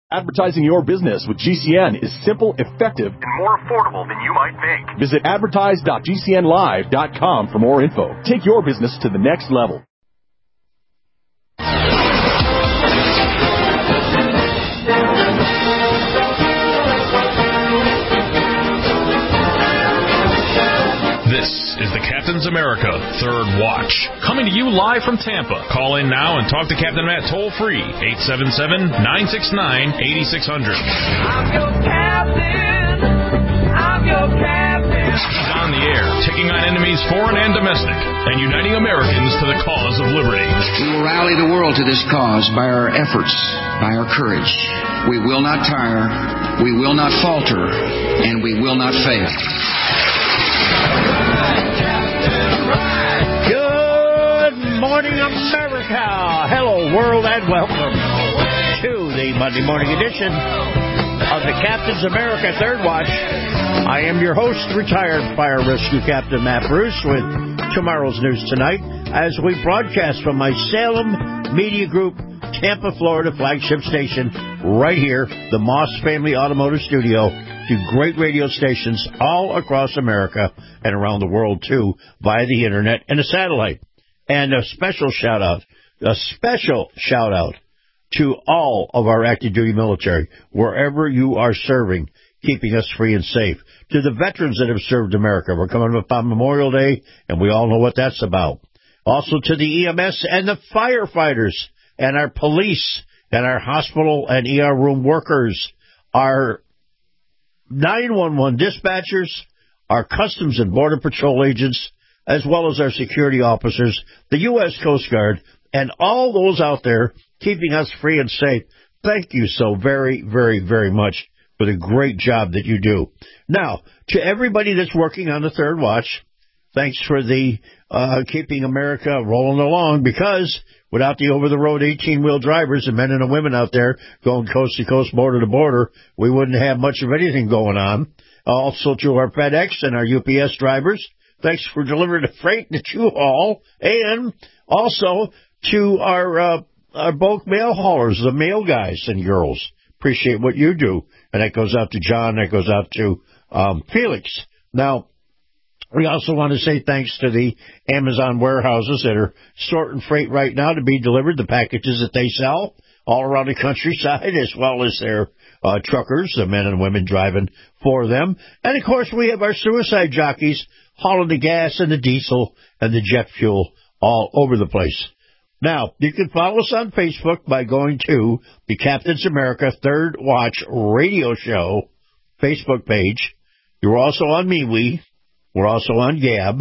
Advertising your business with GCN is simple, effective, and more affordable than you might think. Visit advertise.gcnlive.com for more info. Take your business to the next level. This is the Captain's America Third Watch, coming to you live from Tampa. Call in now and talk to Captain Matt toll-free, 877-969-8600. I'm your captain. I'm your captain. He's on the air, taking on enemies foreign and domestic, and uniting Americans to the cause of liberty. We will rally the world to this cause by our efforts, by our courage. We will not tire, we will not falter, and we will not fail. Good morning, America. Hello, world, and welcome to the Monday morning edition of the Captain's America Third Watch. I am your host, retired Fire Rescue Captain Matt Bruce, with tomorrow's news tonight as we broadcast from my Salem Media Group, Tampa, Florida flagship station right here, the Moss Family Automotive Studio, to great radio stations all across America and around the world, too, via the Internet and a satellite. And a special shout-out to all of our active duty military, wherever you are serving, keeping us free and safe. To the veterans that have served America. We're coming up on Memorial Day, and we all know what that's about. Also to the EMS and the firefighters and our police and our hospital and ER room workers, our 911 dispatchers, our Customs and Border Patrol agents, as well as our security officers, the U.S. Coast Guard, and all those out there keeping us free and safe. Thank you so very, very, very much for the great job that you do. Now, to everybody that's working on the Third Watch, thanks for the keeping America rolling along, because without the over-the-road 18-wheel drivers, the men and the women out there going coast to coast, border to border, we wouldn't have much of anything going on. Also to our FedEx and our UPS drivers, thanks for delivering the freight that you haul. And also to our bulk mail haulers, the mail guys and girls. Appreciate what you do. And that goes out to John, that goes out to Felix. Now, we also want to say thanks to the Amazon warehouses that are sorting freight right now to be delivered, the packages that they sell all around the countryside, as well as their truckers, the men and women driving for them. And, of course, we have our suicide jockeys hauling the gas and the diesel and the jet fuel all over the place. Now, you can follow us on Facebook by going to the Captain's America Third Watch Radio Show Facebook page. You're also on MeWe. We're also on Gab,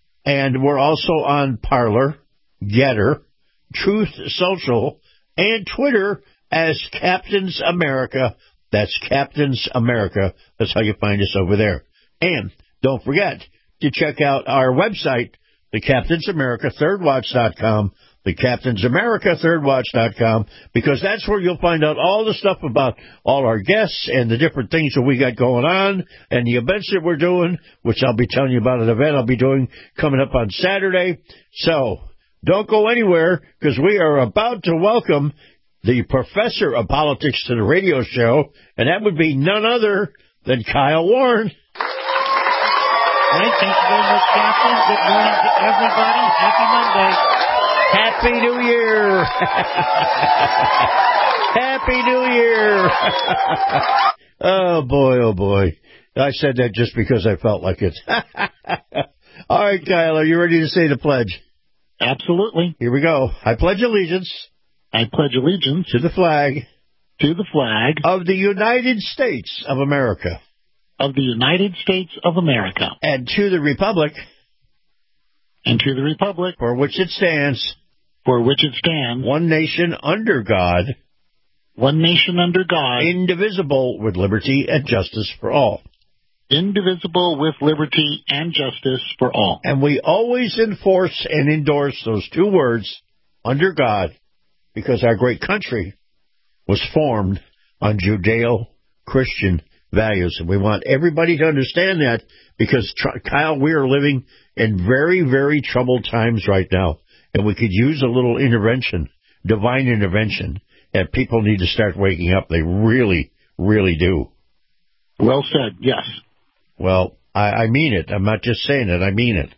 and we're also on Parler, Getter, Truth Social, and Twitter as Captain's America. That's Captain's America. That's how you find us over there. And don't forget to check out our website, the Captain's America ThirdWatch.com, the Captain's America ThirdWatch.com, because that's where you'll find out all the stuff about all our guests and the different things that we got going on and the events that we're doing, which I'll be telling you about an event I'll be doing coming up on Saturday. So don't go anywhere, because we are about to welcome the professor of politics to the radio show, and that would be none other than Kyle Warren. All right, thank you very much, Captain. Good morning to everybody. Happy Monday. Happy New Year! Happy New Year! Oh, boy. I said that just because I felt like it. All right, Kyle, are you ready to say the pledge? Absolutely. Here we go. I pledge allegiance. I pledge allegiance to the flag. To the flag. Of the United States of America. Of the United States of America. And to the republic. And to the republic. For which it stands. For which it stands. One nation under God. One nation under God. Indivisible, with liberty and justice for all. Indivisible, with liberty and justice for all. And we always enforce and endorse those two words, under God, because our great country was formed on Judeo-Christian values. And we want everybody to understand that, because, Kyle, we are living in very, very troubled times right now. And we could use a little intervention, divine intervention, and people need to start waking up. They really, really do. Well said, yes. Well, I mean it. I'm not just saying it. I mean it.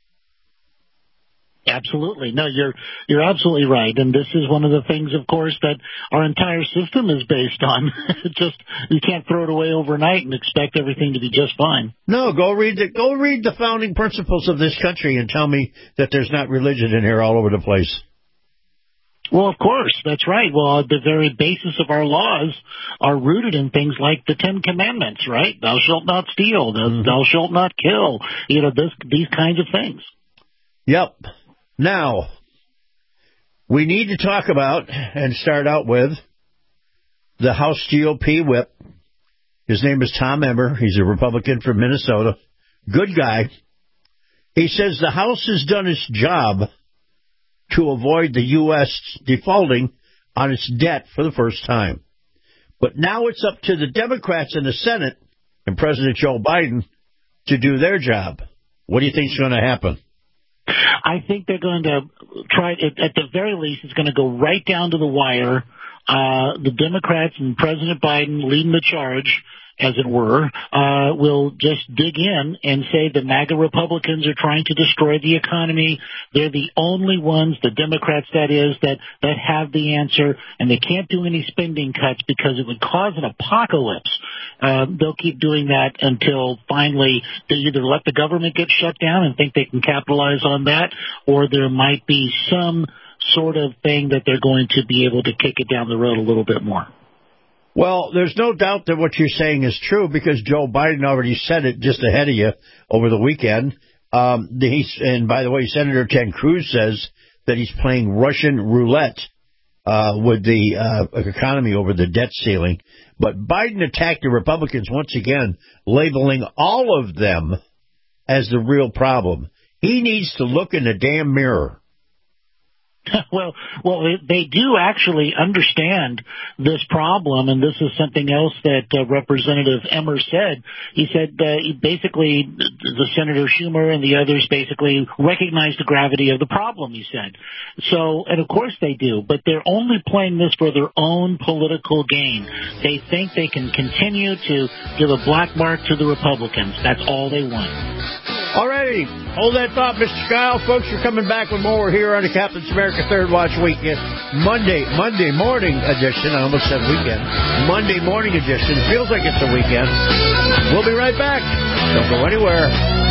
Absolutely. No, you're absolutely right. And this is one of the things, of course, that our entire system is based on. Just, you can't throw it away overnight and expect everything to be just fine. No, go read the founding principles of this country and tell me that there's not religion in here all over the place. Well, of course, that's right. Well, the very basis of our laws are rooted in things like the Ten Commandments, right? Thou shalt not steal, thou shalt not kill, these kinds of things. Yep. Now, we need to talk about and start out with the House GOP whip. His name is Tom Emmer. He's a Republican from Minnesota. Good guy. He says the House has done its job to avoid the U.S. defaulting on its debt for the first time. But now it's up to the Democrats in the Senate and President Joe Biden to do their job. What do you think is going to happen? I think they're going to try, at the very least, it's going to go right down to the wire. The Democrats and President Biden leading the charge, as it were, will just dig in and say the MAGA Republicans are trying to destroy the economy. They're the only ones, the Democrats that is, that have the answer, and they can't do any spending cuts because it would cause an apocalypse. They'll keep doing that until finally they either let the government get shut down and think they can capitalize on that, or there might be some sort of thing that they're going to be able to kick it down the road a little bit more. Well, there's no doubt that what you're saying is true because Joe Biden already said it just ahead of you over the weekend. And by the way, Senator Ted Cruz says that he's playing Russian roulette with the economy over the debt ceiling. But Biden attacked the Republicans once again, labeling all of them as the real problem. He needs to look in the damn mirror. Well, they do actually understand this problem, and this is something else that Representative Emmer said. He said basically the Senator Schumer and the others basically recognize the gravity of the problem, he said. So, and of course they do, but they're only playing this for their own political gain. They think they can continue to give a black mark to the Republicans. That's all they want. All righty. Hold that thought, Mr. Kyle. Folks, you're coming back with more here on the Captain's America Third Watch Weekend. Monday morning edition. I almost said weekend. Monday morning edition. Feels like it's a weekend. We'll be right back. Don't go anywhere.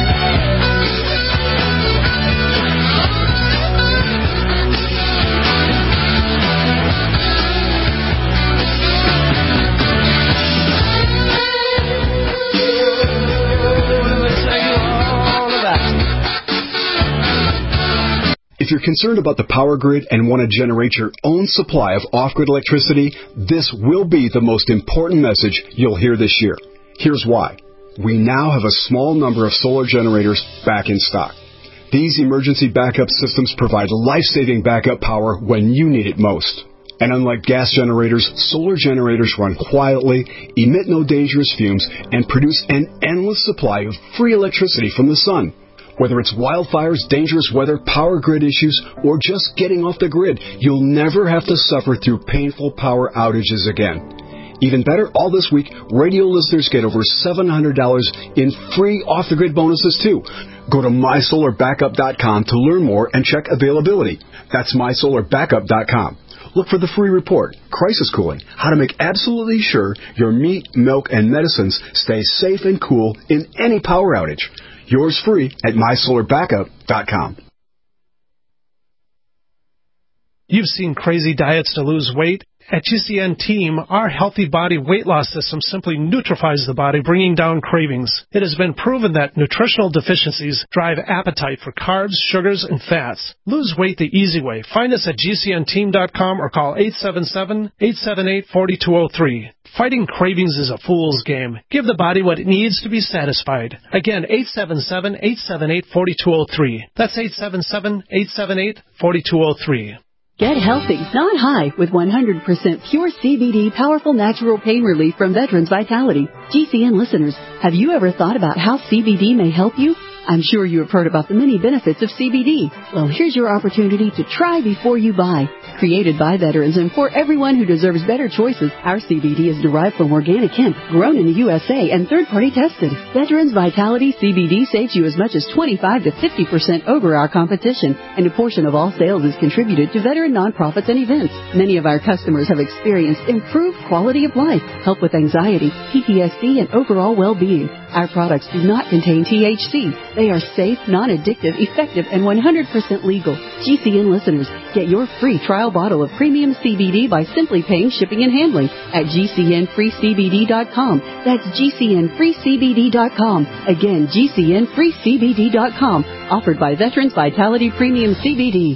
If you're concerned about the power grid and want to generate your own supply of off-grid electricity, this will be the most important message you'll hear this year. Here's why. We now have a small number of solar generators back in stock. These emergency backup systems provide life-saving backup power when you need it most. And unlike gas generators, solar generators run quietly, emit no dangerous fumes, and produce an endless supply of free electricity from the sun. Whether it's wildfires, dangerous weather, power grid issues, or just getting off the grid, you'll never have to suffer through painful power outages again. Even better, all this week, radio listeners get over $700 in free off-the-grid bonuses, too. Go to mysolarbackup.com to learn more and check availability. That's mysolarbackup.com. Look for the free report, Crisis Cooling, how to make absolutely sure your meat, milk, and medicines stay safe and cool in any power outage. Yours free at mysolarbackup.com. You've seen crazy diets to lose weight. At GCN Team, our healthy body weight loss system simply neutralizes the body, bringing down cravings. It has been proven that nutritional deficiencies drive appetite for carbs, sugars, and fats. Lose weight the easy way. Find us at GCNteam.com or call 877-878-4203. Fighting cravings is a fool's game. Give the body what it needs to be satisfied. Again, 877-878-4203. That's 877-878-4203. Get healthy, not high, with 100% pure CBD powerful natural pain relief from Veterans Vitality. GCN listeners, have you ever thought about how CBD may help you? I'm sure you have heard about the many benefits of CBD. Well, here's your opportunity to try before you buy. Created by veterans and for everyone who deserves better choices, our CBD is derived from organic hemp, grown in the USA and third-party tested. Veterans Vitality CBD saves you as much as 25 to 50% over our competition, and a portion of all sales is contributed to veteran nonprofits and events. Many of our customers have experienced improved quality of life, help with anxiety, PTSD, and overall well-being. Our products do not contain THC. They are safe, non-addictive, effective, and 100% legal. GCN listeners, get your free trial bottle of premium CBD by simply paying shipping and handling at GCNFreeCBD.com. That's GCNFreeCBD.com. Again, GCNFreeCBD.com. Offered by Veterans Vitality Premium CBD.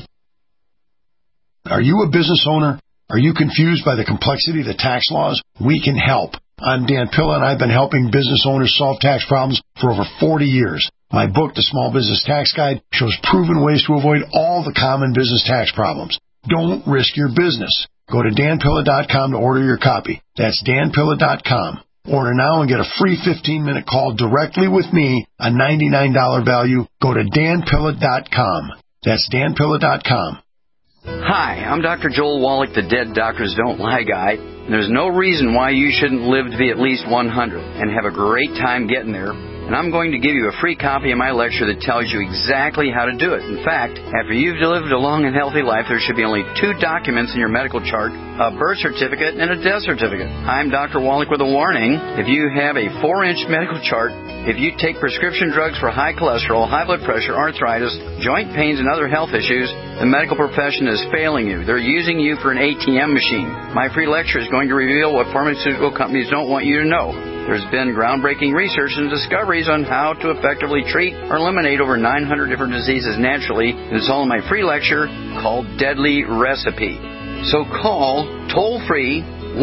Are you a business owner? Are you confused by the complexity of the tax laws? We can help. I'm Dan Pilla, and I've been helping business owners solve tax problems for over 40 years. My book, The Small Business Tax Guide, shows proven ways to avoid all the common business tax problems. Don't risk your business. Go to danpilla.com to order your copy. That's danpilla.com. Order now and get a free 15-minute call directly with me, a $99 value. Go to danpilla.com. That's danpilla.com. Hi, I'm Dr. Joel Wallach, the Dead Doctors Don't Lie guy. There's no reason why you shouldn't live to be at least 100 and have a great time getting there. And I'm going to give you a free copy of my lecture that tells you exactly how to do it. In fact, after you've lived a long and healthy life, there should be only 2 documents in your medical chart, a birth certificate and a death certificate. I'm Dr. Wallach with a warning. If you have a 4-inch medical chart, if you take prescription drugs for high cholesterol, high blood pressure, arthritis, joint pains, and other health issues, the medical profession is failing you. They're using you for an ATM machine. My free lecture is going to reveal what pharmaceutical companies don't want you to know. There's been groundbreaking research and discoveries on how to effectively treat or eliminate over 900 different diseases naturally. And it's all in my free lecture called Deadly Recipe. So call toll-free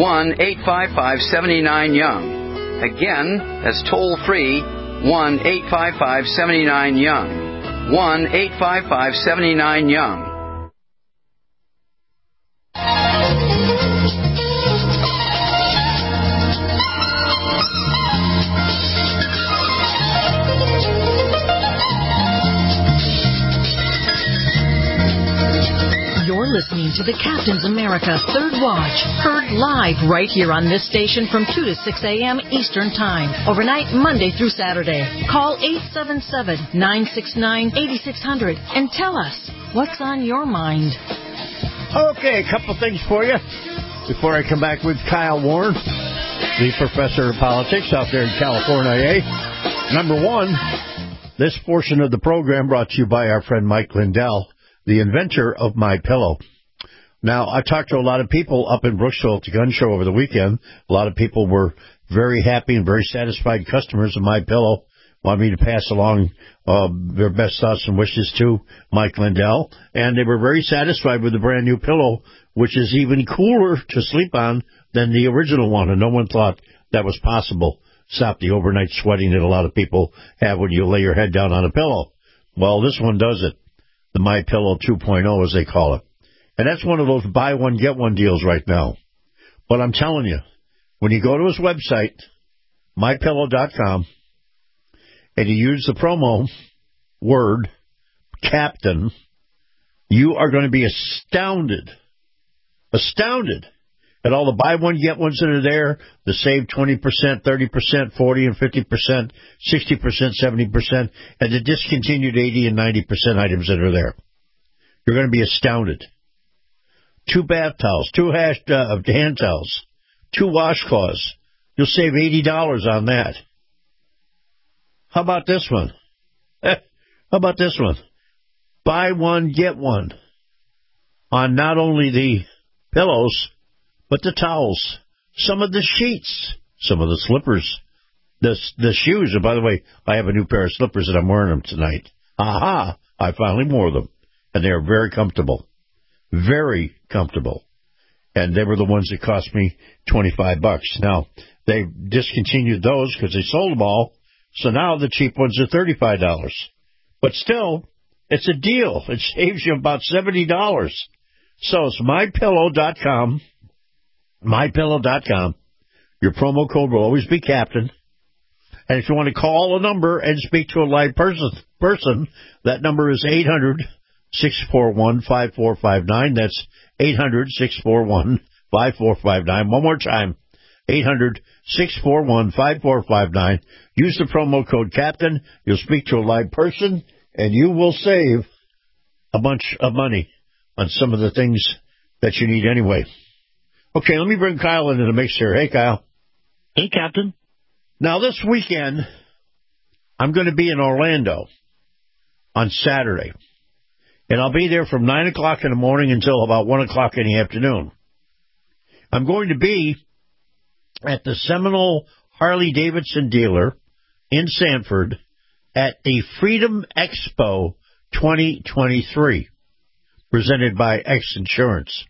1-855-79-YOUNG. Again, that's toll-free 1-855-79-YOUNG. 1-855-79-YOUNG. You're listening to the Captain's America Third Watch, heard live right here on this station from 2 to 6 a.m. Eastern Time, overnight Monday through Saturday. Call 877-969-8600 and tell us what's on your mind. Okay, a couple things for you before I come back with Kyle Warren, the professor of politics out there in California. Number one, this portion of the program brought to you by our friend Mike Lindell, the inventor of MyPillow. Now, I talked to a lot of people up in Brooksville at the gun show over the weekend. A lot of people were very happy and very satisfied customers of MyPillow. Want me to pass along their best thoughts and wishes to Mike Lindell. And they were very satisfied with the brand new pillow, which is even cooler to sleep on than the original one. And no one thought that was possible. Stop the overnight sweating that a lot of people have when you lay your head down on a pillow. Well, this one does it. The MyPillow 2.0, as they call it. And that's one of those buy one, get one deals right now. But I'm telling you, when you go to his website, MyPillow.com, and you use the promo word, Captain, you are going to be astounded at all the buy one, get ones that are there, the save 20%, 30%, 40 and 50%, 60%, 70%, and the discontinued 80 and 90% items that are there. You're going to be astounded. 2 bath towels, 2 hand towels, 2 washcloths. You'll save $80 on that. How about this one? Buy one, get one on not only the pillows, but the towels, some of the sheets, some of the slippers, the shoes. And by the way, I have a new pair of slippers and I'm wearing them tonight. Aha! I finally wore them. And they are very comfortable. Very comfortable. And they were the ones that cost me $25. Now, they discontinued those because they sold them all. So now the cheap ones are $35. But still, it's a deal. It saves you about $70. So it's MyPillow.com. MyPillow.com. Your promo code will always be Captain. And if you want to call a number and speak to a live person, that number is 800-641-5459. That's 800-641-5459. One more time, 800-641-5459. Use the promo code CAPTAIN. You'll speak to a live person, and you will save a bunch of money on some of the things that you need anyway. Okay, let me bring Kyle into the mix here. Hey, Kyle. Hey, Captain. Now, this weekend, I'm going to be in Orlando on Saturday. And I'll be there from 9 o'clock in the morning until about 1 o'clock in the afternoon. I'm going to be at the Seminole Harley-Davidson dealer in Sanford at the Freedom Expo 2023, presented by X Insurance.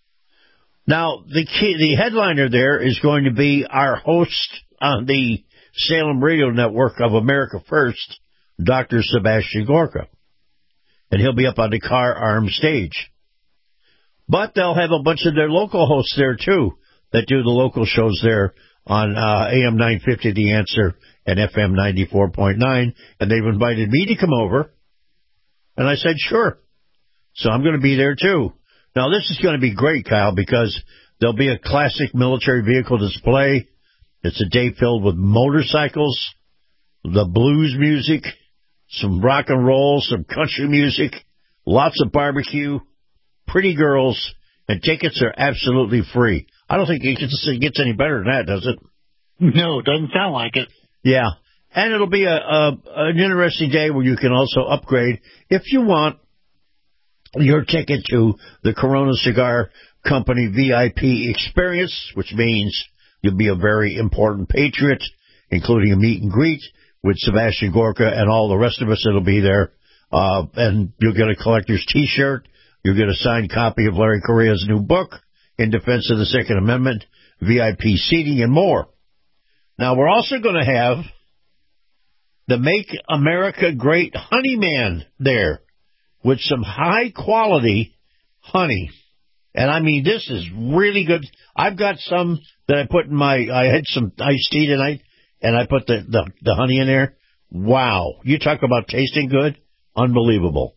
Now, the headliner there is going to be our host on the Salem Radio Network of America First, Dr. Sebastian Gorka. And he'll be up on the Car Arm stage. But they'll have a bunch of their local hosts there, too, that do the local shows there on AM 950 The Answer and FM 94.9. And they've invited me to come over. And I said, sure. So I'm going to be there, too. Now, this is going to be great, Kyle, because there'll be a classic military vehicle display. It's a day filled with motorcycles, the blues music, some rock and roll, some country music, lots of barbecue, pretty girls, and tickets are absolutely free. I don't think it gets any better than that, does it? No, it doesn't sound like it. Yeah, and it'll be an interesting day where you can also upgrade if you want your ticket to the Corona Cigar Company VIP experience, which means you'll be a very important patriot, including a meet and greet with Sebastian Gorka and all the rest of us that'll be there. And you'll get a collector's T-shirt. You'll get a signed copy of Larry Correa's new book, In Defense of the Second Amendment, VIP seating, and more. Now, we're also going to have the Make America Great Honey Man there with some high-quality honey. And, I mean, this is really good. I've got some that I put in I had some iced tea tonight, and I put the honey in there. Wow. You talk about tasting good? Unbelievable.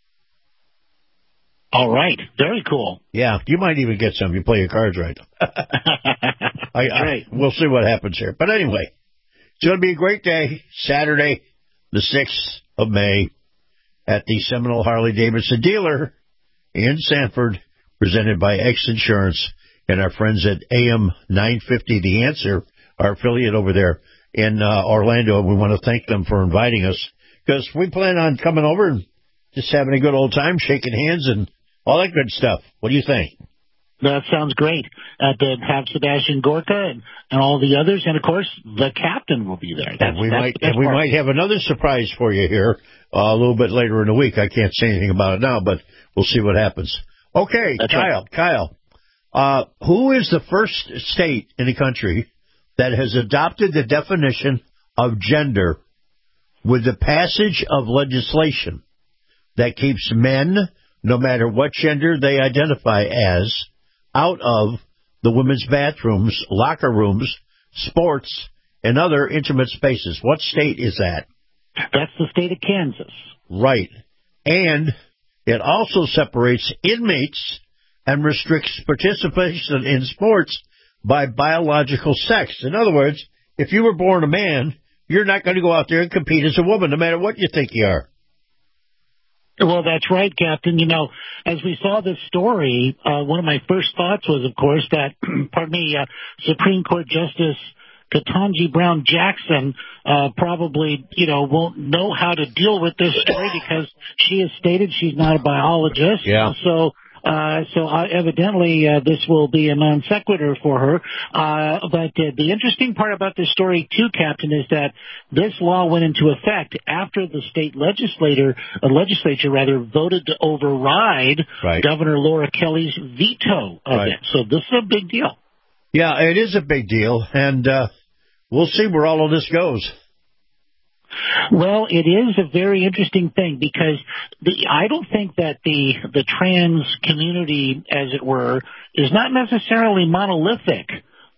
All right. Very cool. Yeah. You might even get some. You play your cards right. Great. We'll see what happens here. But anyway, it's going to be a great day. Saturday, the 6th of May, at the Seminole Harley-Davidson dealer in Sanford, presented by X Insurance and our friends at AM 950 The Answer, our affiliate over there in Orlando. We want to thank them for inviting us because we plan on coming over and just having a good old time, shaking hands and all that good stuff. What do you think? That sounds great. To have Sebastian Gorka and all the others, and of course the captain will be there. We might have another surprise for you here a little bit later in the week. I can't say anything about it now, but we'll see what happens. Okay, That's Kyle, who is the first state in the country that has adopted the definition of gender with the passage of legislation that keeps men, no matter what gender they identify as, out of the women's bathrooms, locker rooms, sports, and other intimate spaces? What state is that? That's the state of Kansas. Right. And it also separates inmates and restricts participation in sports by biological sex. In other words, if you were born a man, you're not going to go out there and compete as a woman, no matter what you think you are. Well, that's right, Captain. You know, as we saw this story, one of my first thoughts was, of course, that, Supreme Court Justice Ketanji Brown Jackson probably, won't know how to deal with this story because she has stated she's not a biologist. Yeah. So evidently this will be a non sequitur for her. But the interesting part about this story, too, Captain, is that this law went into effect after the state legislature voted to override Governor Laura Kelly's veto of it. So this is a big deal. Yeah, it is a big deal, and we'll see where all of this goes. Well, it is a very interesting thing because I don't think that the trans community, as it were, is not necessarily monolithic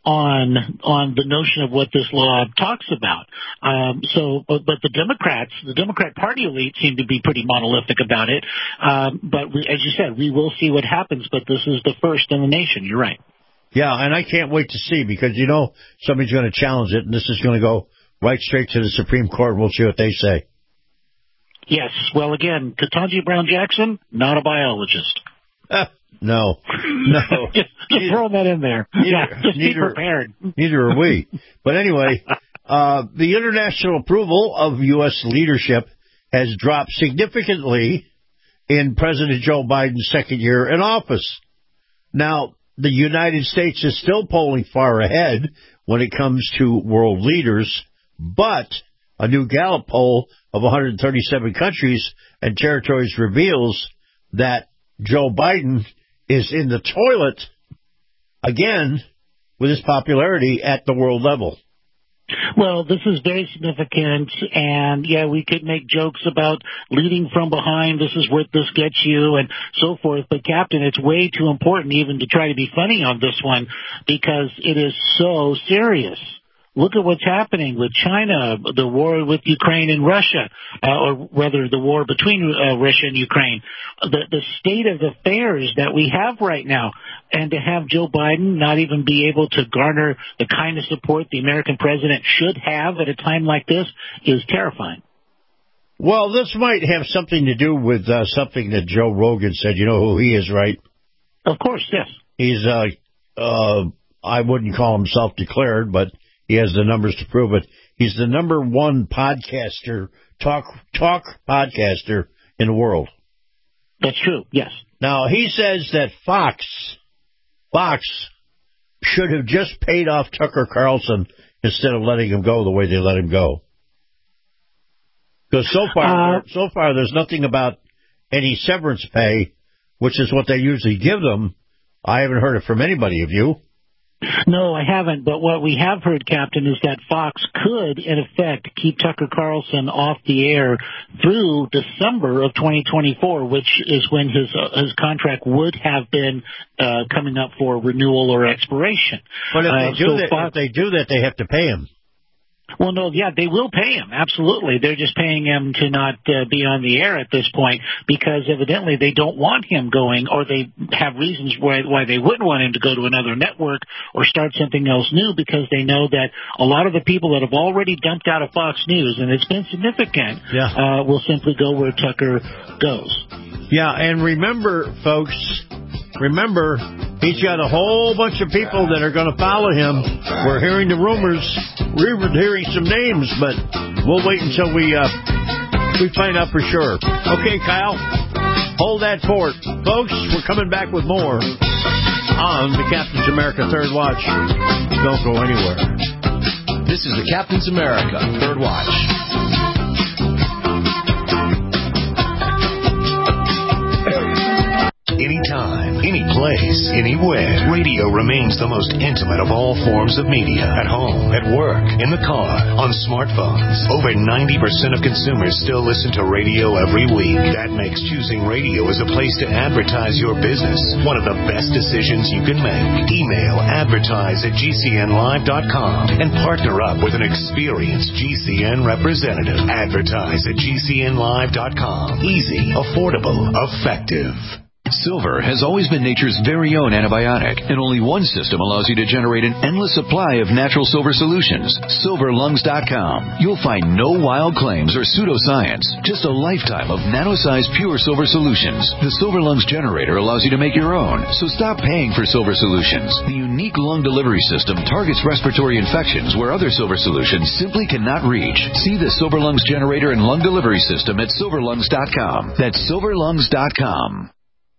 on the notion of what this law talks about. But the Democrat Party elite seem to be pretty monolithic about it. But as you said, we will see what happens, but this is the first in the nation. You're right. Yeah, and I can't wait to see, because, somebody's going to challenge it, and this is going to go right straight to the Supreme Court. We'll see what they say. Yes. Well, again, Ketanji Brown Jackson, not a biologist. No. just throw that in there. Just be prepared. Neither are we. But anyway, the international approval of U.S. leadership has dropped significantly in President Joe Biden's second year in office. Now, the United States is still polling far ahead when it comes to world leaders, but a new Gallup poll of 137 countries and territories reveals that Joe Biden is in the toilet again with his popularity at the world level. Well, this is very significant, and we could make jokes about leading from behind, this is what this gets you, and so forth, but Captain, it's way too important even to try to be funny on this one, because it is so serious. Look at what's happening with China, the war with Ukraine and Russia, or rather the war between Russia and Ukraine, the state of affairs that we have right now. And to have Joe Biden not even be able to garner the kind of support the American president should have at a time like this is terrifying. Well, this might have something to do with something that Joe Rogan said. You know who he is, right? Of course, yes. He's, I wouldn't call him self-declared, but he has the numbers to prove it. He's the number one podcaster, talk podcaster in the world. That's true, yes. Now, he says that Fox should have just paid off Tucker Carlson instead of letting him go the way they let him go. Because so far there's nothing about any severance pay, which is what they usually give them. I haven't heard it from anybody. Have you? No, I haven't, but what we have heard, Captain, is that Fox could, in effect, keep Tucker Carlson off the air through December of 2024, which is when his contract would have been coming up for renewal or expiration. But if they do that, they have to pay him. Well, no, they will pay him, absolutely. They're just paying him to not be on the air at this point because evidently they don't want him going, or they have reasons why they wouldn't want him to go to another network or start something else new, because they know that a lot of the people that have already dumped out of Fox News, and it's been significant, will simply go where Tucker goes. Yeah, and remember, folks, he's got a whole bunch of people that are going to follow him. We're hearing the rumors. We're hearing some names, but we'll wait until we find out for sure. Okay, Kyle, hold that fort. Folks, we're coming back with more on the Captain's America Third Watch. Don't go anywhere. This is the Captain's America Third Watch. Anytime, any place, anywhere. Radio remains the most intimate of all forms of media. At home, at work, in the car, on smartphones. Over 90% of consumers still listen to radio every week. That makes choosing radio as a place to advertise your business one of the best decisions you can make. Email advertise@gcnlive.com and partner up with an experienced GCN representative. Advertise@gcnlive.com. Easy, affordable, effective. Silver has always been nature's very own antibiotic, and only one system allows you to generate an endless supply of natural silver solutions. SilverLungs.com. You'll find no wild claims or pseudoscience, just a lifetime of nano-sized pure silver solutions. The Silver Lungs generator allows you to make your own, so stop paying for silver solutions. The unique lung delivery system targets respiratory infections where other silver solutions simply cannot reach. See the Silver Lungs generator and lung delivery system at SilverLungs.com. That's SilverLungs.com.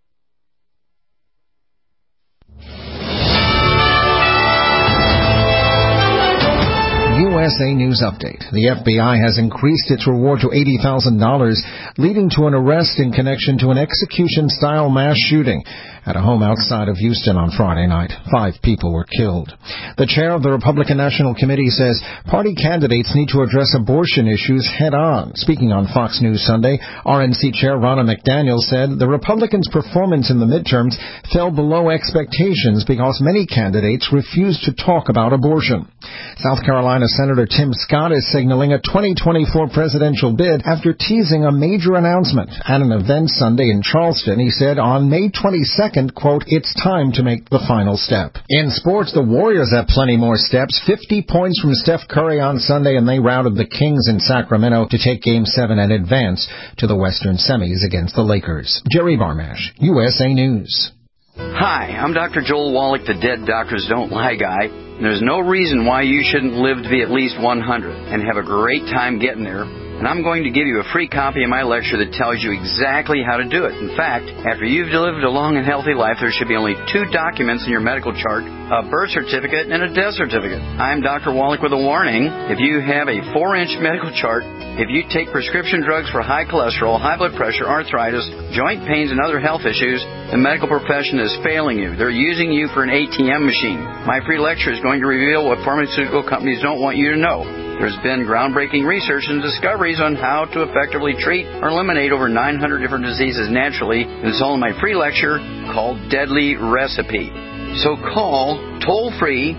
USA News Update. The FBI has increased its reward to $80,000, leading to an arrest in connection to an execution-style mass shooting. at a home outside of Houston on Friday night. 5 people were killed. The chair of the Republican National Committee says party candidates need to address abortion issues head-on. Speaking on Fox News Sunday, RNC Chair Ronna McDaniel said the Republicans' performance in the midterms fell below expectations because many candidates refused to talk about abortion. South Carolina Senator Tim Scott is signaling a 2024 presidential bid after teasing a major announcement. At an event Sunday in Charleston, he said on May 22nd, quote, "It's time to make the final step." In sports, the Warriors have plenty more steps. 50 points from Steph Curry on Sunday, and they routed the Kings in Sacramento to take Game 7 and advance to the Western semis against the Lakers. Jerry Barmash, USA News. Hi, I'm Dr. Joel Wallach, the Dead Doctors Don't Lie guy. There's no reason why you shouldn't live to be at least 100 and have a great time getting there. And I'm going to give you a free copy of my lecture that tells you exactly how to do it. In fact, after you've lived a long and healthy life, there should be only 2 documents in your medical chart, a birth certificate and a death certificate. I'm Dr. Wallach with a warning. If you have a 4-inch medical chart, if you take prescription drugs for high cholesterol, high blood pressure, arthritis, joint pains, and other health issues, the medical profession is failing you. They're using you for an ATM machine. My free lecture is going to reveal what pharmaceutical companies don't want you to know. There's been groundbreaking research and discoveries on how to effectively treat or eliminate over 900 different diseases naturally, and it's all in my free lecture called Deadly Recipe. So call toll-free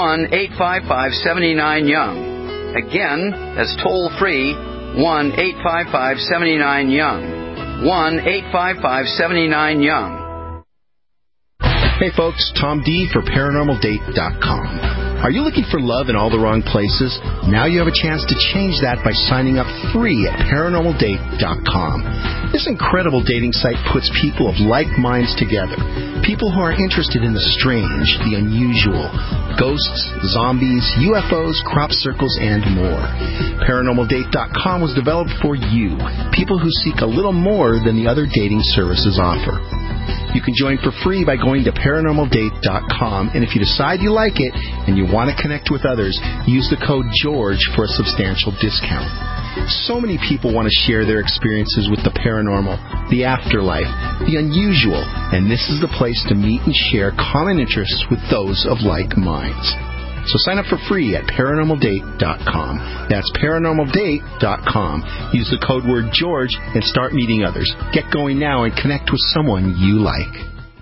1-855-79-YOUNG. Again, that's toll-free 1-855-79-YOUNG. 1-855-79-YOUNG. Hey folks, Tom D for ParanormalDate.com. Are you looking for love in all the wrong places? Now you have a chance to change that by signing up free at ParanormalDate.com. This incredible dating site puts people of like minds together. People who are interested in the strange, the unusual, ghosts, zombies, UFOs, crop circles, and more. ParanormalDate.com was developed for you, people who seek a little more than the other dating services offer. You can join for free by going to ParanormalDate.com, and if you decide you like it and you want to connect with others, use the code GEORGE for a substantial discount. So many people want to share their experiences with the paranormal, the afterlife, the unusual, and this is the place to meet and share common interests with those of like minds. So sign up for free at ParanormalDate.com. That's ParanormalDate.com. Use the code word George and start meeting others. Get going now and connect with someone you like.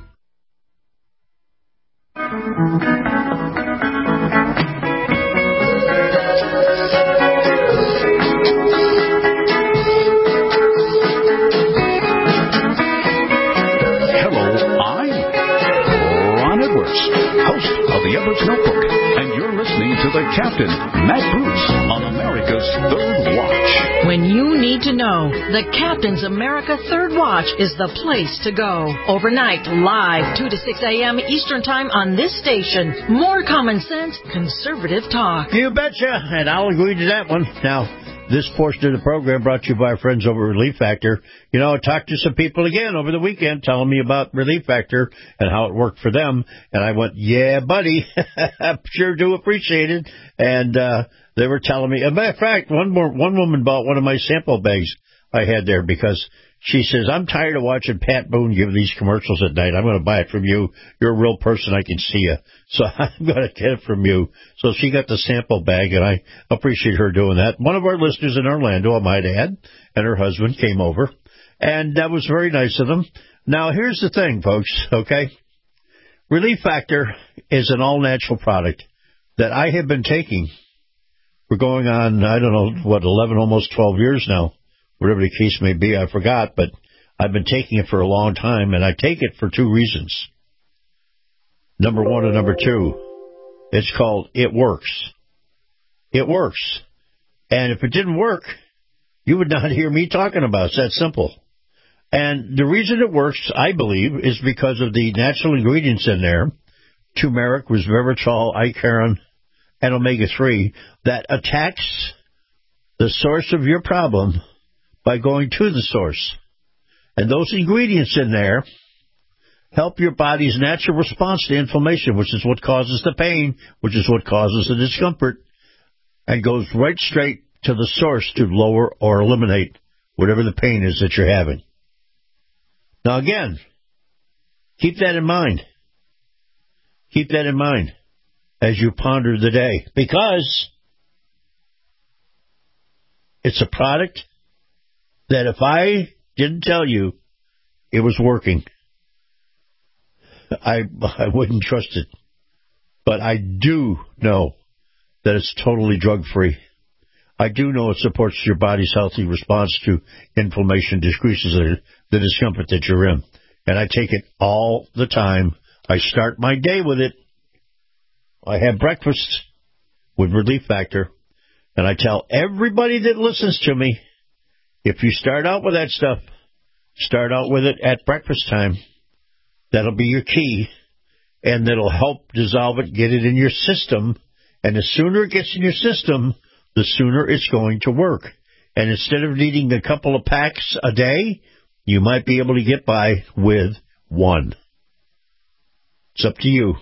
Hello, I'm Ron Edwards, host of the Edwards Notebook. Listening to the Captain, Matt Bruce, on America's Third Watch. When you need to know, the Captain's America Third Watch is the place to go. Overnight, live, 2 to 6 a.m. Eastern Time on this station. More common sense, conservative talk. You betcha, and I'll agree to that one. Now, this portion of the program brought to you by our friends over at Relief Factor. You know, I talked to some people again over the weekend telling me about Relief Factor and how it worked for them. And I went, yeah, buddy, I sure do appreciate it. And they were telling me, as a matter of fact, one woman bought one of my sample bags I had there because she says, I'm tired of watching Pat Boone give these commercials at night. I'm going to buy it from you. You're a real person. I can see you. So I'm going to get it from you. So she got the sample bag, and I appreciate her doing that. One of our listeners in Orlando, I might add, and her husband came over, and that was very nice of them. Now, here's the thing, folks, okay? Relief Factor is an all-natural product that I have been taking for going on, I don't know, 11, almost 12 years now. Whatever the case may be, I forgot, but I've been taking it for a long time, and I take it for 2 reasons. Number 1 and number 2, it's called It Works. It works. And if it didn't work, you would not hear me talking about it. It's that simple. And the reason it works, I believe, is because of the natural ingredients in there, turmeric, resveratrol, icaron, and omega-3, that attacks the source of your problem by going to the source. And those ingredients in there help your body's natural response to inflammation, which is what causes the pain, which is what causes the discomfort, and goes right straight to the source to lower or eliminate whatever the pain is that you're having. Now, again, Keep that in mind. Keep that in mind as you ponder the day, because it's a product that if I didn't tell you it was working, I wouldn't trust it. But I do know that it's totally drug-free. I do know it supports your body's healthy response to inflammation, decreases the discomfort that you're in. And I take it all the time. I start my day with it. I have breakfast with Relief Factor. And I tell everybody that listens to me, if you start out with that stuff, start out with it at breakfast time. That'll be your key. And that'll help dissolve it, get it in your system. And the sooner it gets in your system, the sooner it's going to work. And instead of needing a couple of packs a day, you might be able to get by with one. It's up to you.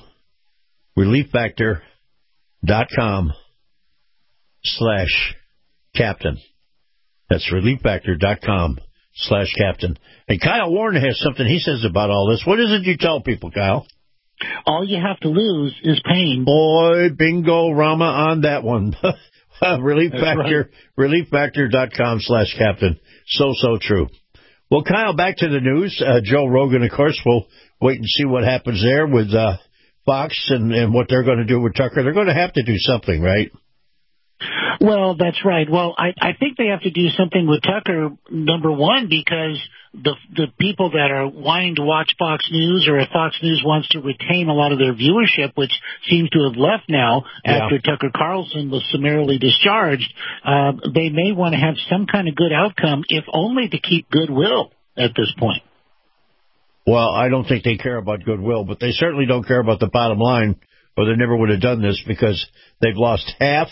ReliefFactor.com/captain. That's ReliefFactor.com/captain. And Kyle Warren has something he says about all this. What is it you tell people, Kyle? All you have to lose is pain. Boy, bingo Rama on that one. Relief Factor, right. ReliefFactor.com/captain. So true. Well, Kyle, back to the news. Joe Rogan, of course, we'll wait and see what happens there with Fox and what they're going to do with Tucker. They're going to have to do something, right? Well, that's right. Well, I think they have to do something with Tucker, number one, because the people that are wanting to watch Fox News, or if Fox News wants to retain a lot of their viewership, which seems to have left now after Tucker Carlson was summarily discharged, they may want to have some kind of good outcome, if only to keep goodwill at this point. Well, I don't think they care about goodwill, but they certainly don't care about the bottom line, or they never would have done this, because they've lost half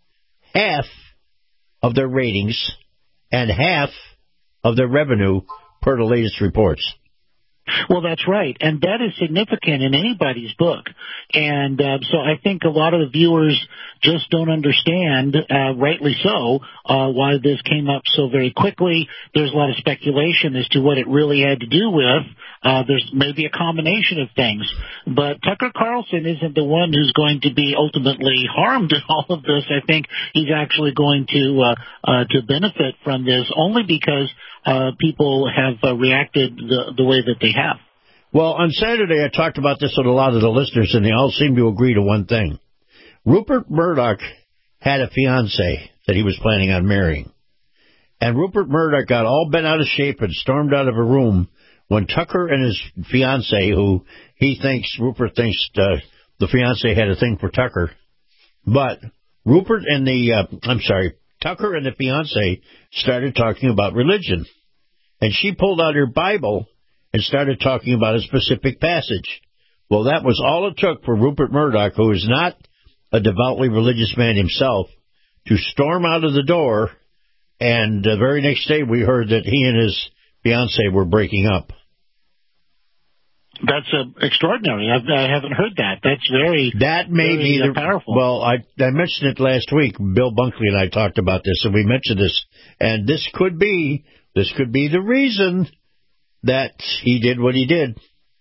of their ratings and half of their revenue per the latest reports. Well, that's right, and that is significant in anybody's book. And so I think a lot of the viewers just don't understand, rightly so, why this came up so very quickly. There's a lot of speculation as to what it really had to do with. There's maybe a combination of things. But Tucker Carlson isn't the one who's going to be ultimately harmed in all of this. I think he's actually going to benefit from this, only because people have reacted the way that they have. Well, on Saturday I talked about this with a lot of the listeners, and they all seem to agree to one thing. Rupert Murdoch had a fiancée that he was planning on marrying. And Rupert Murdoch got all bent out of shape and stormed out of a room when Tucker and his fiancée, who Rupert thinks the fiancée had a thing for Tucker. But Tucker and the fiancée started talking about religion. And she pulled out her Bible and started talking about a specific passage. Well, that was all it took for Rupert Murdoch, who is not a devoutly religious man himself, to storm out of the door, and the very next day we heard that he and his fiancée were breaking up. That's extraordinary. I haven't heard that. That's very powerful. Well, I mentioned it last week. Bill Bunkley and I talked about this, and we mentioned this, and this could be the reason that he did what he did.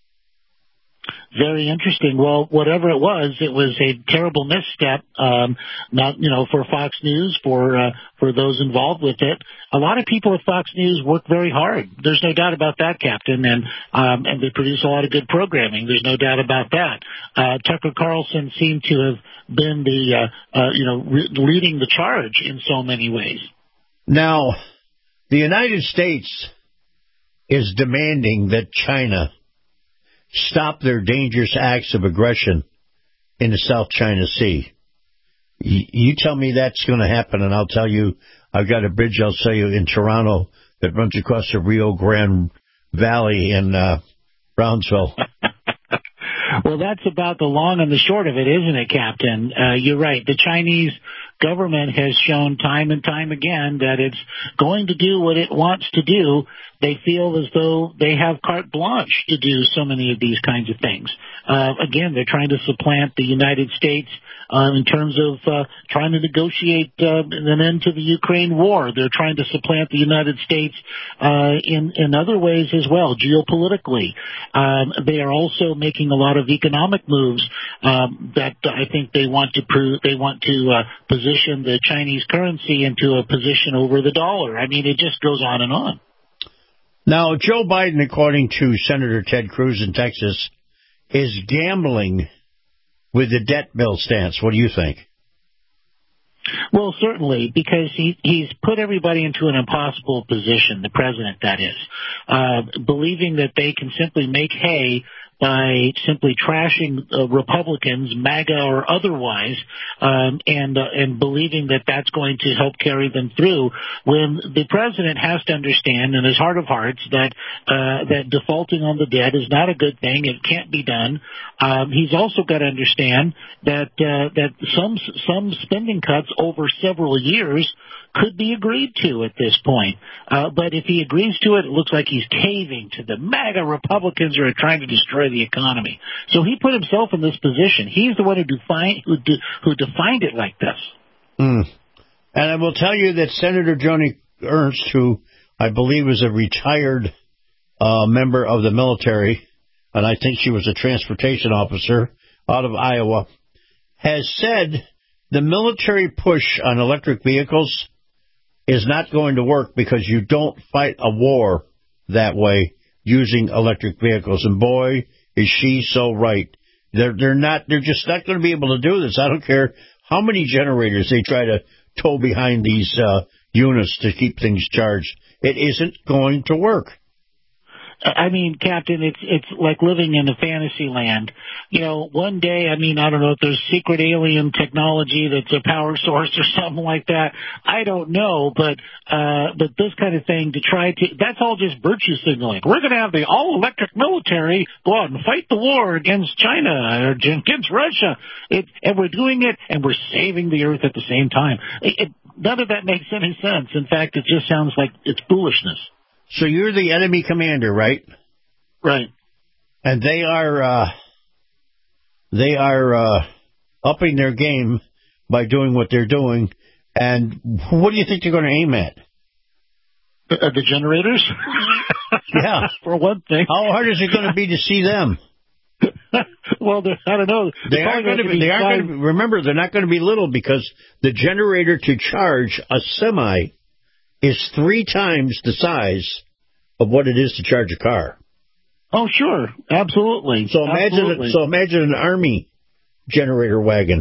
Very interesting. Well, whatever it was a terrible misstep. For Fox News, for those involved with it. A lot of people at Fox News work very hard. There's no doubt about that, Captain, and they produce a lot of good programming. There's no doubt about that. Tucker Carlson seemed to have been leading the charge in so many ways. Now, the United States is demanding that China stop their dangerous acts of aggression in the South China Sea. You tell me that's going to happen, and I'll tell you, I've got a bridge, I'll tell you, in Toronto that runs across the Rio Grande Valley in Brownsville. Well, that's about the long and the short of it, isn't it, Captain? You're right. The Chinese government has shown time and time again that it's going to do what it wants to do. They feel as though they have carte blanche to do so many of these kinds of things. Again, they're trying to supplant the United States in terms of trying to negotiate an end to the Ukraine war. They're trying to supplant the United States in other ways as well, geopolitically. They are also making a lot of economic moves that I think they want to position the Chinese currency into a position over the dollar. I mean, it just goes on and on. Now, Joe Biden, according to Senator Ted Cruz in Texas, is gambling with the debt bill stance. What do you think? Well, certainly, because he's put everybody into an impossible position, the president, that is, believing that they can simply make hay by simply trashing Republicans, MAGA or otherwise, and believing that that's going to help carry them through, when the president has to understand in his heart of hearts that defaulting on the debt is not a good thing. It can't be done. He's also got to understand that some spending cuts over several years could be agreed to at this point. But if he agrees to it, it looks like he's caving to the MAGA Republicans who are trying to destroy the economy. So he put himself in this position. He's the one who defined it like this. And I will tell you that Senator Joni Ernst, who I believe is a retired member of the military, and I think she was a transportation officer out of Iowa, has said the military push on electric vehicles is not going to work because you don't fight a war that way using electric vehicles. And boy, is she so right. They're just not going to be able to do this. I don't care how many generators they try to tow behind these units to keep things charged. It isn't going to work. I mean, Captain, it's like living in a fantasy land. You know, one day, I mean, I don't know if there's secret alien technology that's a power source or something like that. I don't know, but this kind of thing that's all just virtue signaling. We're going to have the all-electric military go out and fight the war against China or against Russia. And we're doing it, and we're saving the earth at the same time. None of that makes any sense. In fact, it just sounds like it's foolishness. So you're the enemy commander, right? Right. And they are upping their game by doing what they're doing. And what do you think they're going to aim at? The generators? Yeah. For one thing. How hard is it going to be to see them? Well, I don't know. They aren't going to be. Remember, they're not going to be little, because the generator to charge a semi is 3 times the size of what it is to charge a car. Oh, sure. Absolutely. So imagine an army generator wagon.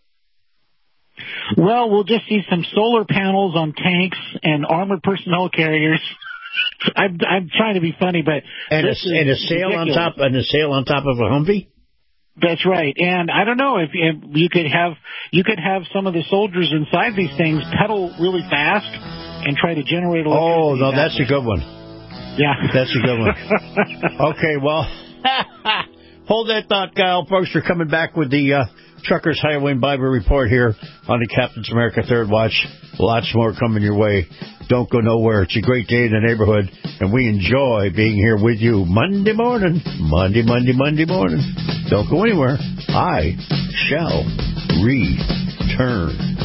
Well, we'll just see some solar panels on tanks and armored personnel carriers. I'm trying to be funny, but a sail on top of a Humvee. That's right, and I don't know if you could have some of the soldiers inside these things pedal really fast and try to generate electricity. Oh no, that's a good one. Yeah, that's a good one. Okay, well, hold that thought, Kyle. Folks, we're coming back with the Truckers Highway and Bible Report here on the Captain's America Third Watch. Lots more coming your way. Don't go nowhere. It's a great day in the neighborhood, and we enjoy being here with you Monday morning. Monday morning. Don't go anywhere. I shall return.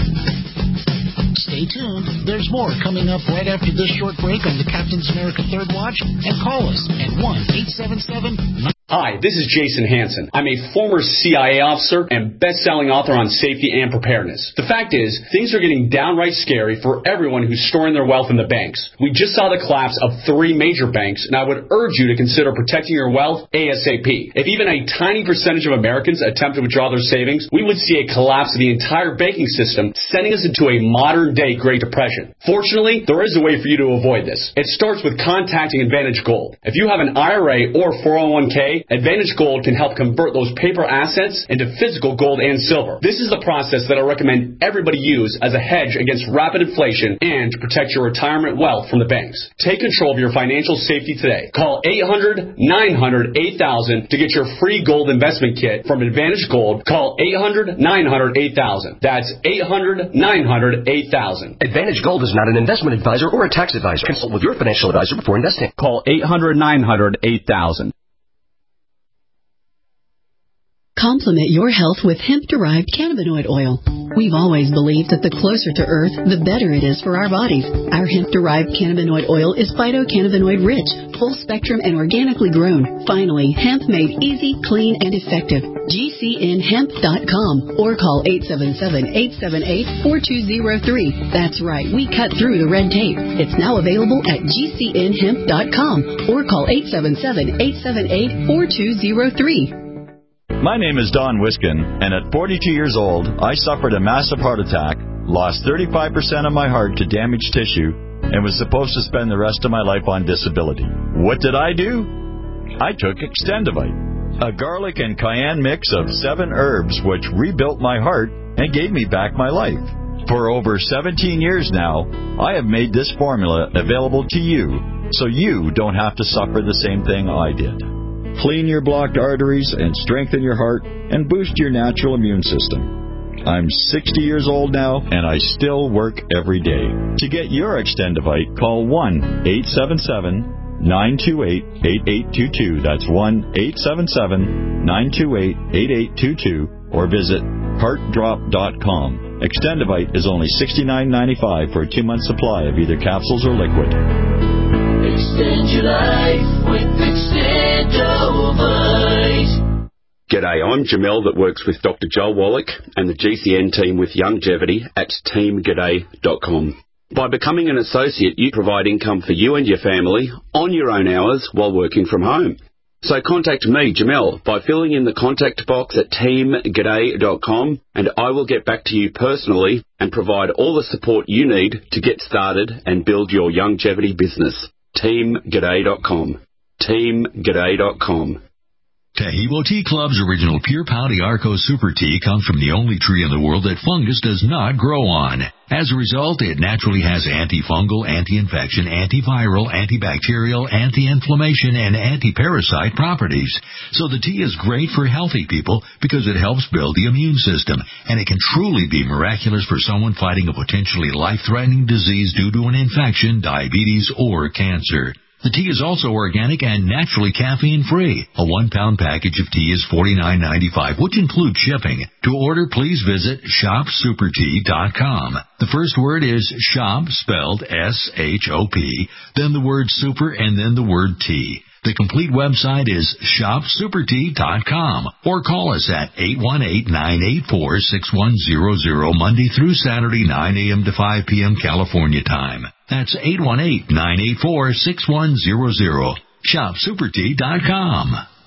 Stay tuned. There's more coming up right after this short break on the Captain's America Third Watch. And call us at 1-877... Hi, this is Jason Hansen. I'm a former CIA officer and best-selling author on safety and preparedness. The fact is, things are getting downright scary for everyone who's storing their wealth in the banks. We just saw the collapse of 3 major banks, and I would urge you to consider protecting your wealth ASAP. If even a tiny percentage of Americans attempt to withdraw their savings, we would see a collapse of the entire banking system, sending us into a modern-day Great Depression. Fortunately, there is a way for you to avoid this. It starts with contacting Advantage Gold. If you have an IRA or 401k, Advantage Gold can help convert those paper assets into physical gold and silver. This is the process that I recommend everybody use as a hedge against rapid inflation and to protect your retirement wealth from the banks. Take control of your financial safety today. Call 800-900-8000 to get your free gold investment kit from Advantage Gold. Call 800-900-8000. That's 800-900-8000. Advantage Gold is not an investment advisor or a tax advisor. Consult with your financial advisor before investing. Call 800-900-8000. Complement your health with hemp-derived cannabinoid oil. We've always believed that the closer to Earth, the better it is for our bodies. Our hemp-derived cannabinoid oil is phytocannabinoid-rich, full-spectrum, and organically grown. Finally, hemp made easy, clean, and effective. GCNhemp.com or call 877-878-4203. That's right, we cut through the red tape. It's now available at GCNhemp.com or call 877-878-4203. My name is Don Wiskin, and at 42 years old, I suffered a massive heart attack, lost 35% of my heart to damaged tissue, and was supposed to spend the rest of my life on disability. What did I do? I took Extendivite, a garlic and cayenne mix of 7 herbs which rebuilt my heart and gave me back my life. For over 17 years now, I have made this formula available to you, so you don't have to suffer the same thing I did. Clean your blocked arteries and strengthen your heart and boost your natural immune system. I'm 60 years old now, and I still work every day. To get your Extendivite, call 1-877-928-8822. That's 1-877-928-8822. Or visit heartdrop.com. Extendivite is only $69.95 for a 2-month supply of either capsules or liquid. Extend your life with Extendivite. G'day, I'm Jamel that works with Dr. Joel Wallach and the GCN team with Longevity at teamg'day.com. By becoming an associate, you provide income for you and your family on your own hours while working from home. So contact me, Jamel, by filling in the contact box at teamg'day.com, and I will get back to you personally and provide all the support you need to get started and build your longevity business. teamg'day.com. teamg'day.com. Tahibo Tea Club's original Pure Pouty Arco Super Tea comes from the only tree in the world that fungus does not grow on. As a result, it naturally has antifungal, anti-infection, antiviral, antibacterial, anti-inflammation, and anti-parasite properties. So the tea is great for healthy people because it helps build the immune system, and it can truly be miraculous for someone fighting a potentially life-threatening disease due to an infection, diabetes, or cancer. The tea is also organic and naturally caffeine-free. A 1-pound package of tea is $49.95, which includes shipping. To order, please visit shopsupertea.com. The first word is shop, spelled S-H-O-P, then the word super, and then the word tea. The complete website is shopsupertea.com or call us at 818-984-6100 Monday through Saturday, 9 a.m. to 5 p.m. California time. That's 818-984-6100. shopsupertea.com.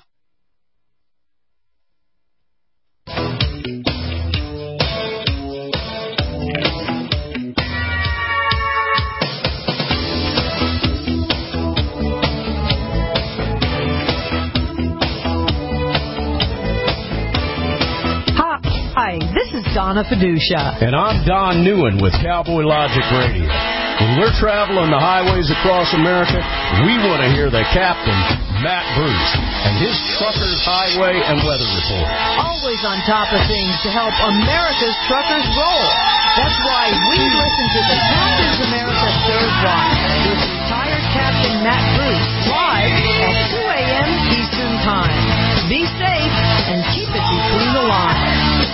Hi, this is Donna Fiducia. And I'm Don Newen with Cowboy Logic Radio. When we're traveling the highways across America, we want to hear the captain, Matt Bruce, and his Truckers Highway and Weather Report. Always on top of things to help America's truckers roll. That's why we listen to the Captain's America Third Watch with retired Captain Matt Bruce live at 2 a.m. Eastern Time. Be safe and keep it between the lines.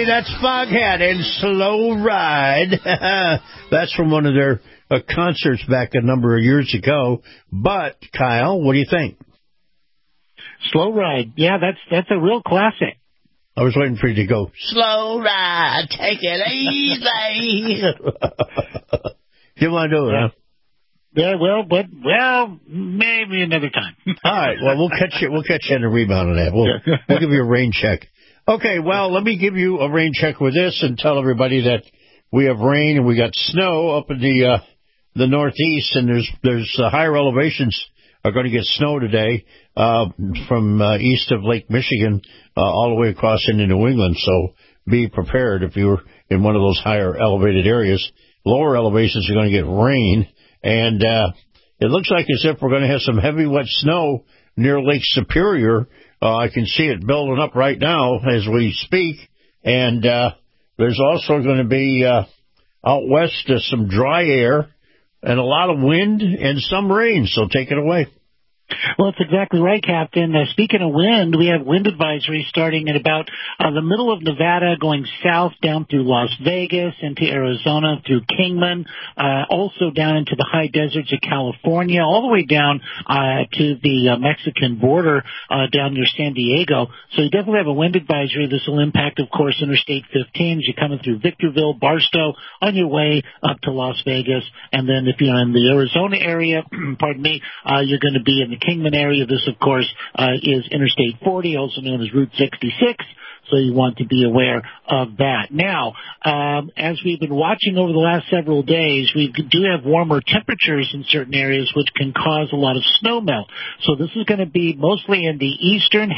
Hey, that's Foghat and Slow Ride. That's from one of their concerts back a number of years ago. But, Kyle, what do you think? Slow Ride. Yeah, that's a real classic. I was waiting for you to go, Slow Ride, take it easy. You want to do it, huh? Yeah, well, maybe another time. All right, well, we'll catch you in a rebound on that. We'll give you a rain check. Okay, well, let me give you a rain check with this and tell everybody that we have rain and we got snow up in the northeast, and there's higher elevations are going to get snow today from east of Lake Michigan all the way across into New England. So be prepared if you're in one of those higher elevated areas. Lower elevations are going to get rain, and it looks like as if we're going to have some heavy wet snow near Lake Superior. I can see it building up right now as we speak, and there's also going to be out west some dry air and a lot of wind and some rain, so take it away. Well, that's exactly right, Captain. Speaking of wind, we have wind advisory starting at about the middle of Nevada, going south down through Las Vegas, into Arizona, through Kingman, also down into the high deserts of California, all the way down to the Mexican border down near San Diego. So you definitely have a wind advisory. This will impact, of course, Interstate 15 as you're coming through Victorville, Barstow, on your way up to Las Vegas. And then if you're in the Arizona area, pardon me, you're going to be in the Kingman area. This, of course, is Interstate 40, also known as Route 66. So you want to be aware of that. Now, as we've been watching over the last several days, we do have warmer temperatures in certain areas, which can cause a lot of snow melt. So this is going to be mostly in the eastern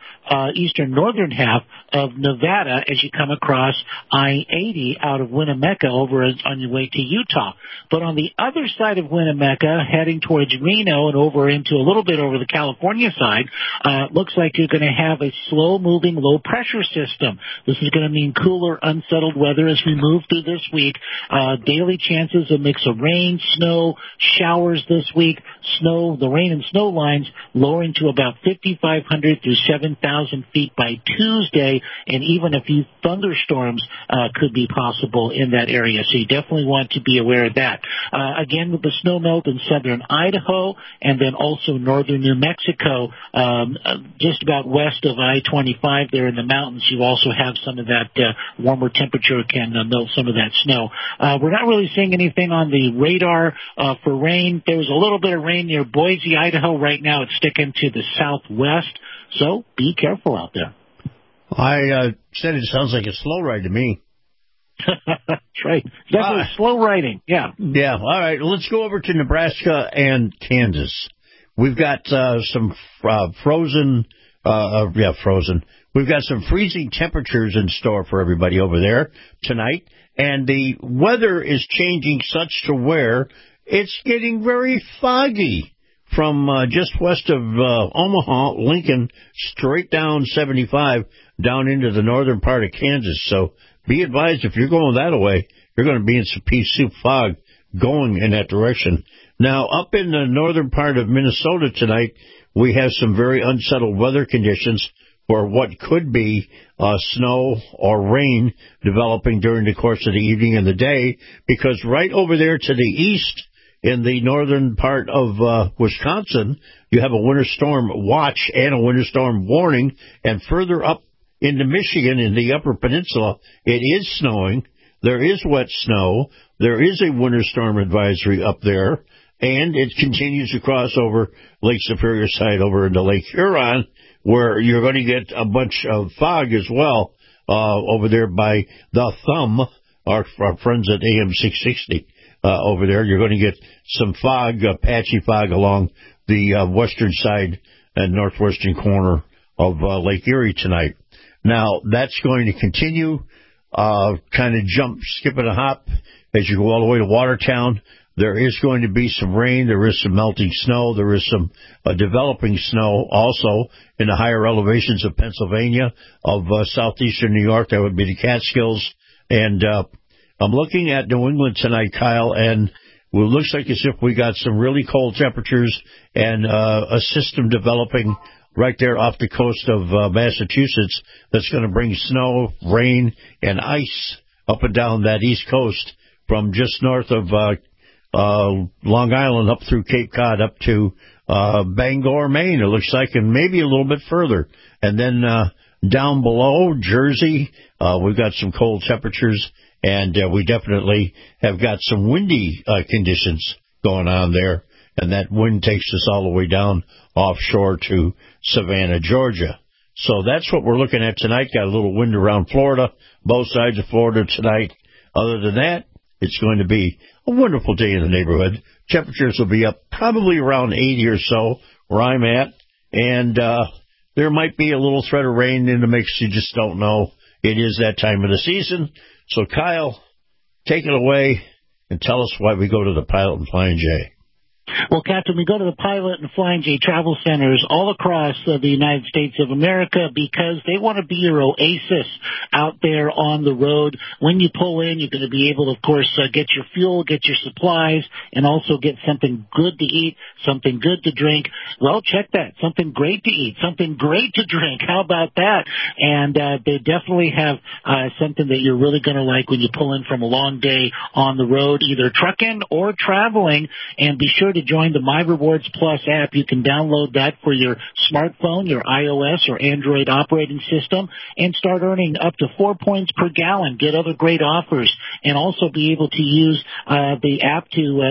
northern half of Nevada as you come across I-80 out of Winnemucca over on your way to Utah. But on the other side of Winnemucca, heading towards Reno and over into a little bit over the California side, looks like you're going to have a slow-moving low-pressure system. This is going to mean cooler, unsettled weather as we move through this week. Daily chances of mix of rain, snow, showers this week. The rain and snow lines lowering to about 5,500 through 7,000 feet by Tuesday, and even a few thunderstorms could be possible in that area. So you definitely want to be aware of that. Again, with the snow melt in southern Idaho and then also northern New Mexico, just about west of I-25 there in the mountains, you also have some of that warmer temperature can melt some of that snow. We're not really seeing anything on the radar for rain. There was a little bit of rain near Boise, Idaho. Right now it's sticking to the southwest, so be careful out there. I said it sounds like a slow ride to me. That's right. Definitely slow riding, yeah. Yeah, all right. Let's go over to Nebraska and Kansas. We've got some frozen. We've got some freezing temperatures in store for everybody over there tonight, and the weather is changing such to where it's getting very foggy from just west of Omaha, Lincoln, straight down 75, down into the northern part of Kansas. So be advised, if you're going that way, you're going to be in some pea soup fog going in that direction. Now, up in the northern part of Minnesota tonight, we have some very unsettled weather conditions for what could be snow or rain developing during the course of the evening and the day, because right over there to the east in the northern part of Wisconsin, you have a winter storm watch and a winter storm warning, and further up into Michigan in the Upper Peninsula, it is snowing. There is wet snow. There is a winter storm advisory up there, and it continues across over Lake Superior side over into Lake Huron, where you're going to get a bunch of fog as well over there by the Thumb, our friends at AM 660 over there. You're going to get some fog, patchy fog along the western side and northwestern corner of Lake Erie tonight. Now, that's going to continue, kind of skip and a hop as you go all the way to Watertown. There is going to be some rain. There is some melting snow. There is some developing snow also in the higher elevations of Pennsylvania, of southeastern New York. That would be the Catskills. And I'm looking at New England tonight, Kyle, and it looks like as if we got some really cold temperatures and a system developing right there off the coast of Massachusetts that's going to bring snow, rain, and ice up and down that east coast from just north of Long Island up through Cape Cod up to Bangor, Maine, it looks like, and maybe a little bit further. And then down below, Jersey, we've got some cold temperatures, and we definitely have got some windy conditions going on there. And that wind takes us all the way down offshore to Savannah, Georgia. So that's what we're looking at tonight. Got a little wind around Florida, both sides of Florida tonight. Other than that, it's going to be a wonderful day in the neighborhood. Temperatures will be up probably around 80 or so where I'm at. And there might be a little threat of rain in the mix. You just don't know. It is that time of the season. So, Kyle, take it away and tell us why we go to the Pilot and Flying J. Well, Captain, we go to the Pilot and Flying J travel centers all across the United States of America because they want to be your oasis out there on the road. When you pull in, you're going to be able to, of course, get your fuel, get your supplies, and also get something good to eat, something good to drink. Well, check that. Something great to eat, something great to drink. How about that? And they definitely have something that you're really going to like when you pull in from a long day on the road, either trucking or traveling. And be sure to join the My Rewards Plus app. You can download that for your smartphone, your iOS or Android operating system, and start earning up to 4 points per gallon. Get other great offers, and also be able to use the app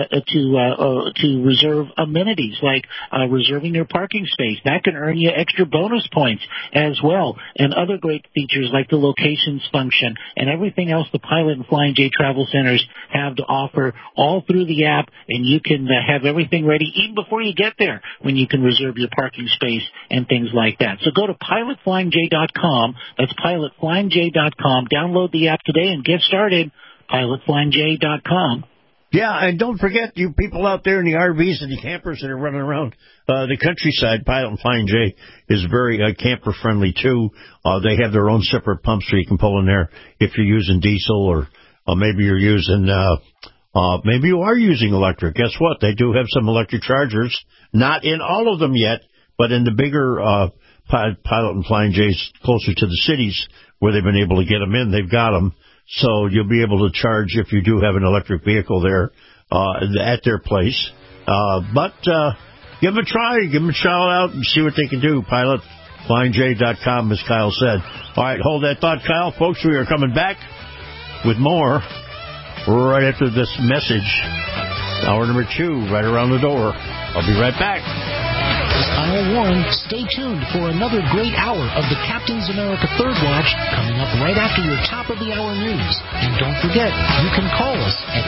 to reserve amenities like reserving your parking space. That can earn you extra bonus points as well, and other great features like the locations function and everything else the Pilot and Flying J travel centers have to offer all through the app, and you can have everything ready even before you get there when you can reserve your parking space and things like that. So go to pilotflyingj.com. That's pilotflyingj.com. Download the app today and get started. pilotflyingj.com. Yeah, and don't forget, you people out there in the RVs and the campers that are running around the countryside, Pilot and Flying J is very camper-friendly, too. They have their own separate pumps so you can pull in there if you're using diesel or maybe you're using maybe you are using electric. Guess what? They do have some electric chargers. Not in all of them yet, but in the bigger Pilot and Flying J's closer to the cities where they've been able to get them in, they've got them. So you'll be able to charge if you do have an electric vehicle there at their place. But give them a try. Give them a shout out and see what they can do. PilotFlyingJ.com, as Kyle said. All right, hold that thought, Kyle. Folks, we are coming back with more right after this message. Hour number 2, right around the door. I'll be right back. I'll warn, stay tuned for another great hour of the Captain's America Third Watch coming up right after your top of the hour news. And don't forget, you can call us at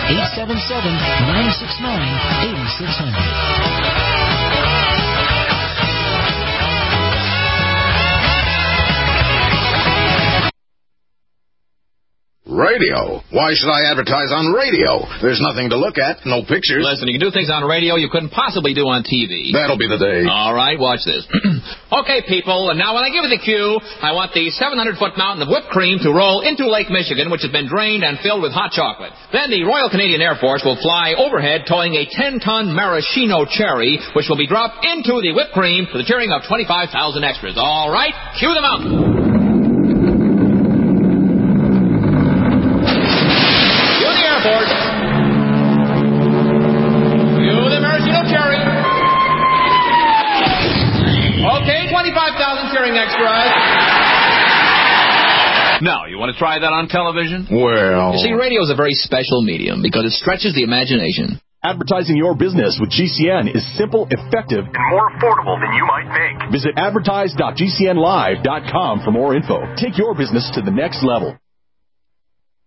1-877-969-8600. Radio? Why should I advertise on radio? There's nothing to look at, no pictures. Listen, you can do things on radio you couldn't possibly do on TV. That'll be the day. All right, watch this. Okay, people, and now when I give you the cue, I want the 700-foot mountain of whipped cream to roll into Lake Michigan, which has been drained and filled with hot chocolate. Then the Royal Canadian Air Force will fly overhead towing a 10-ton maraschino cherry, which will be dropped into the whipped cream to the cheering of 25,000 extras. All right, cue the mountain. Okay, 25,000 cheering extras. Now, you want to try that on television? Well... You see, radio is a very special medium because it stretches the imagination. Advertising your business with GCN is simple, effective, and more affordable than you might think. Visit advertise.gcnlive.com for more info. Take your business to the next level.